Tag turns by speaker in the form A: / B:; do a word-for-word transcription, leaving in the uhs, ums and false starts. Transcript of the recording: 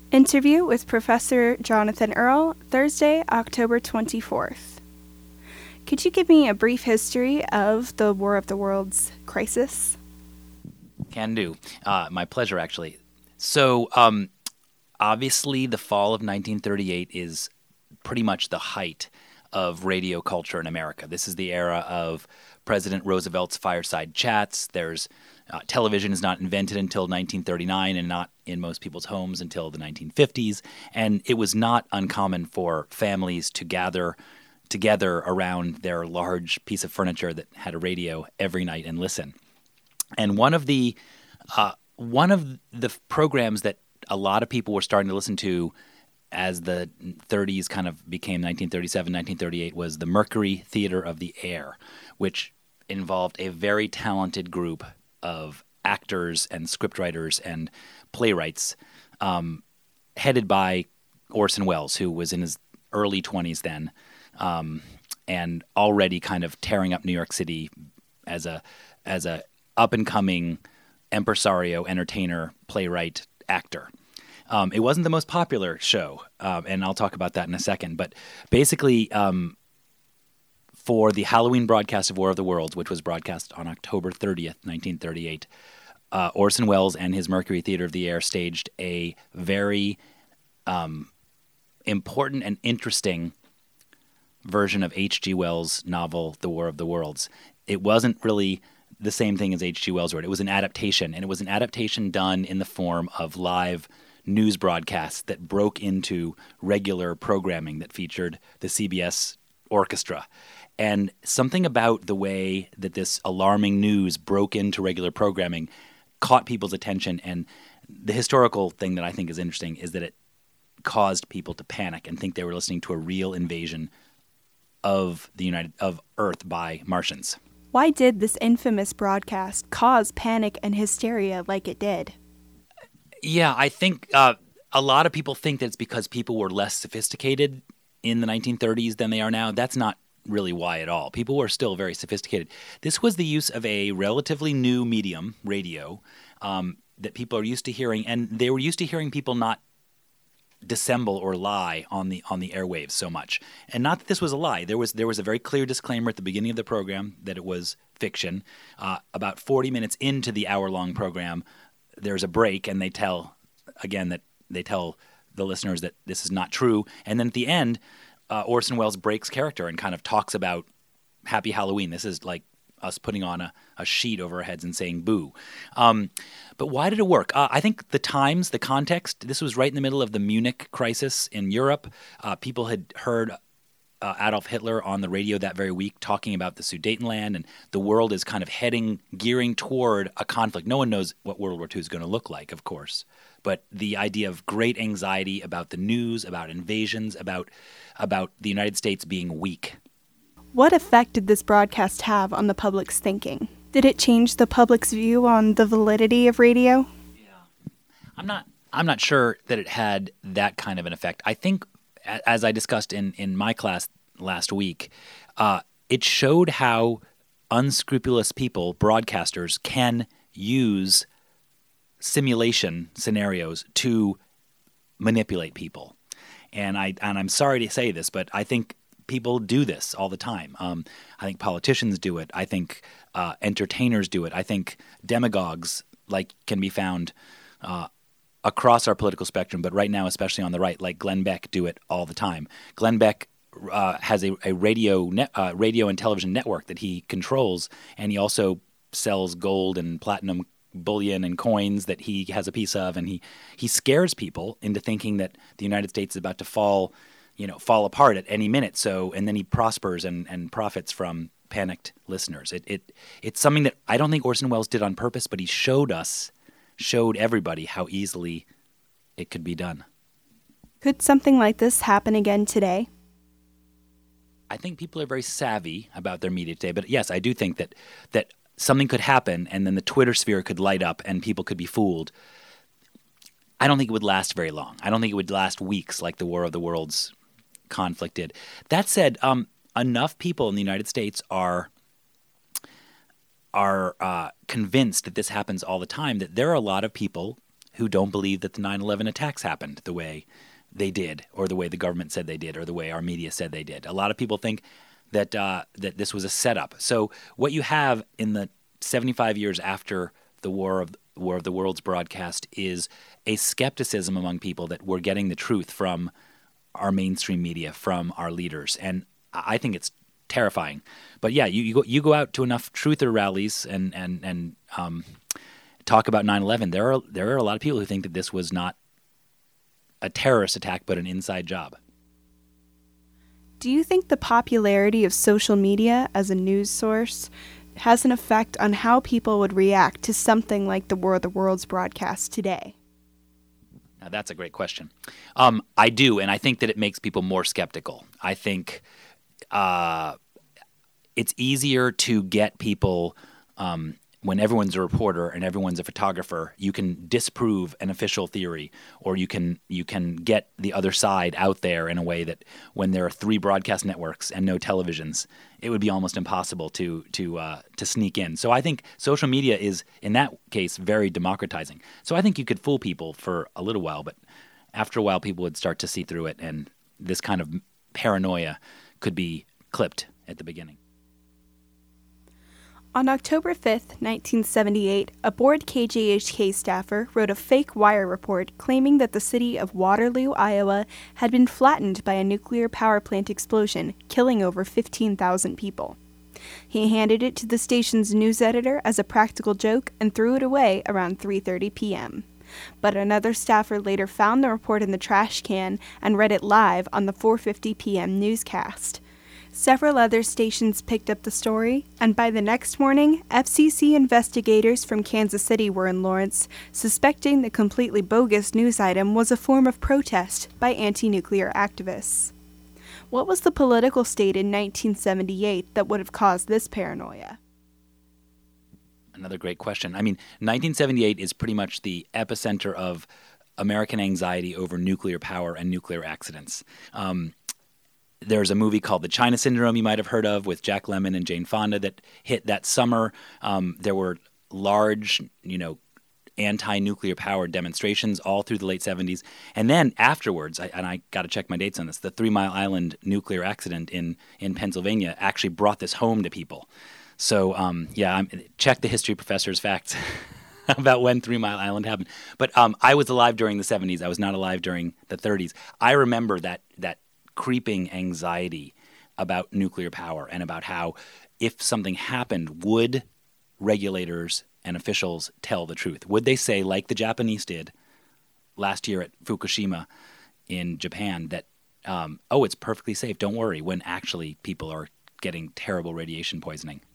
A: Interview with Professor Jonathan Earl, Thursday, October twenty-fourth. Could you give me a brief history of the War of the Worlds crisis?
B: Can do. Uh, my pleasure, actually. So, um, obviously, the fall of nineteen thirty-eight is pretty much the height of radio culture in America. This is the era of President Roosevelt's fireside chats. There's uh, television is not invented until nineteen thirty-nine and not in most people's homes until the nineteen fifties. And it was not uncommon for families to gather together around their large piece of furniture that had a radio every night and listen. And one of the uh, one of the programs that a lot of people were starting to listen to as the thirties kind of became nineteen thirty-seven, nineteen thirty-eight was the Mercury Theater of the Air, which involved a very talented group of actors and scriptwriters and playwrights, um, headed by Orson Welles, who was in his early twenties then, um, and already kind of tearing up New York City as a as a up-and-coming impresario, entertainer, playwright, actor. Um, it wasn't the most popular show, um, and I'll talk about that in a second. But basically, um, for the Halloween broadcast of War of the Worlds, which was broadcast on October thirtieth, nineteen thirty-eight, uh, Orson Welles and his Mercury Theater of the Air staged a very um, important and interesting version of H G Wells' novel, The War of the Worlds. It wasn't really the same thing as H G Wells wrote. It was an adaptation, and it was an adaptation done in the form of live news broadcasts that broke into regular programming that featured the C B S orchestra. And something about the way that this alarming news broke into regular programming caught people's attention. And the historical thing that I think is interesting is that it caused people to panic and think they were listening to a real invasion of the United of Earth by Martians.
A: Why did this infamous broadcast cause panic and hysteria like it did?
B: Yeah, I think uh, a lot of people think that it's because people were less sophisticated in the nineteen thirties than they are now. That's not really why at all. People were still very sophisticated. This was the use of a relatively new medium, radio, um, that people are used to hearing, and they were used to hearing people not dissemble or lie on the on the airwaves so much. And not that this was a lie. There was there was a very clear disclaimer at the beginning of the program that it was fiction. Uh, about forty minutes into the hour-long program, there's a break, and they tell, again, that they tell the listeners that this is not true. And then at the end, uh, Orson Welles breaks character and kind of talks about Happy Halloween. This is like us putting on a, a sheet over our heads and saying boo. Um, but why did it work? Uh, I think the times, the context, this was right in the middle of the Munich crisis in Europe. Uh, people had heard uh, Adolf Hitler on the radio that very week talking about the Sudetenland, and the world is kind of heading, gearing toward a conflict. No one knows what World War Two is going to look like, of course. But the idea of great anxiety about the news, about invasions, about about the United States being weak.
A: What effect did this broadcast have on the public's thinking? Did it change the public's view on the validity of radio?
B: Yeah, I'm not. I'm not sure that it had that kind of an effect. I think, as I discussed in, in my class last week, uh, it showed how unscrupulous people, broadcasters, can use simulation scenarios to manipulate people. And I and I'm sorry to say this, but I think people do this all the time. Um, I think politicians do it. I think uh, entertainers do it. I think demagogues like can be found uh, across our political spectrum, but right now, especially on the right, like Glenn Beck, do it all the time. Glenn Beck uh, has a, a radio net, uh, radio and television network that he controls, and he also sells gold and platinum bullion and coins that he has a piece of, and he he scares people into thinking that the United States is about to fall, you know, fall apart at any minute. So, and then he prospers and, and profits from panicked listeners. It it it's something that I don't think Orson Welles did on purpose, but he showed us, showed everybody how easily it could be done.
A: Could something like this happen again today?
B: I think people are very savvy about their media today, but yes, I do think that that something could happen and then the Twitter sphere could light up and people could be fooled. I don't think it would last very long. I don't think it would last weeks like the War of the Worlds conflict did. That said, um, enough people in the United States are are uh, convinced that this happens all the time, that there are a lot of people who don't believe that the nine eleven attacks happened the way they did, or the way the government said they did, or the way our media said they did. A lot of people think that uh, that this was a setup. So what you have in the seventy-five years after the War of War of the Worlds broadcast is a skepticism among people that we're getting the truth from our mainstream media, from our leaders, and I think it's terrifying. But yeah, you, you go you go out to enough truther rallies and and and um, talk about nine eleven. There are there are a lot of people who think that this was not a terrorist attack, but an inside job.
A: Do you think the popularity of social media as a news source has an effect on how people would react to something like the War of the Worlds broadcast today?
B: Now, that's a great question. Um, I do, and I think that it makes people more skeptical. I think uh, it's easier to get people, um, when everyone's a reporter and everyone's a photographer, you can disprove an official theory, or you can you can get the other side out there in a way that when there are three broadcast networks and no televisions, it would be almost impossible to to uh, to sneak in. So I think social media is, in that case, very democratizing. So I think you could fool people for a little while, but after a while, people would start to see through it, and this kind of paranoia could be clipped at the beginning.
A: On October fifth, nineteen seventy-eight, a bored K J H K staffer wrote a fake wire report claiming that the city of Waterloo, Iowa, had been flattened by a nuclear power plant explosion, killing over fifteen thousand people. He handed it to the station's news editor as a practical joke and threw it away around three thirty p.m. But another staffer later found the report in the trash can and read it live on the four fifty p.m. newscast. Several other stations picked up the story, and by the next morning, F C C investigators from Kansas City were in Lawrence, suspecting the completely bogus news item was a form of protest by anti-nuclear activists. What was the political state in nineteen seventy-eight that would have caused this paranoia?
B: Another great question. I mean, nineteen seventy-eight is pretty much the epicenter of American anxiety over nuclear power and nuclear accidents. Um, There's a movie called The China Syndrome you might have heard of with Jack Lemmon and Jane Fonda that hit that summer. Um, there were large, you know, anti-nuclear power demonstrations all through the late seventies. And then afterwards, I, and I got to check my dates on this, the Three Mile Island nuclear accident in, in Pennsylvania actually brought this home to people. So, um, yeah, I'm, check the history professor's facts about when Three Mile Island happened. But um, I was alive during the seventies. I was not alive during the thirties. I remember that that creeping anxiety about nuclear power and about how if something happened, would regulators and officials tell the truth? Would they say, like the Japanese did last year at Fukushima in Japan, that, um, oh, it's perfectly safe, don't worry, when actually people are getting terrible radiation poisoning?